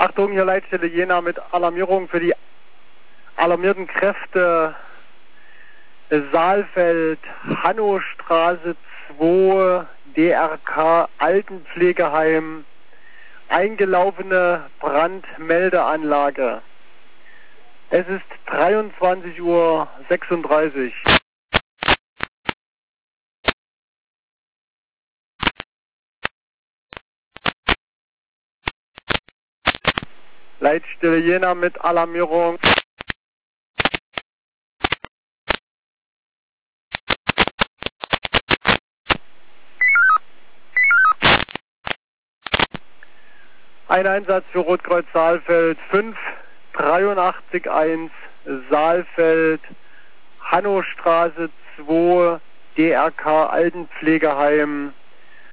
Achtung, hier Leitstelle Jena mit Alarmierung für die alarmierten Kräfte Saalfeld, Hannostraße 2, DRK Altenpflegeheim, eingelaufene Brandmeldeanlage. Es ist 23:36 Uhr. Leitstelle Jena mit Alarmierung. Ein Einsatz für Rotkreuz Saalfeld 5881 Saalfeld, Hannostraße 2, DRK Altenpflegeheim.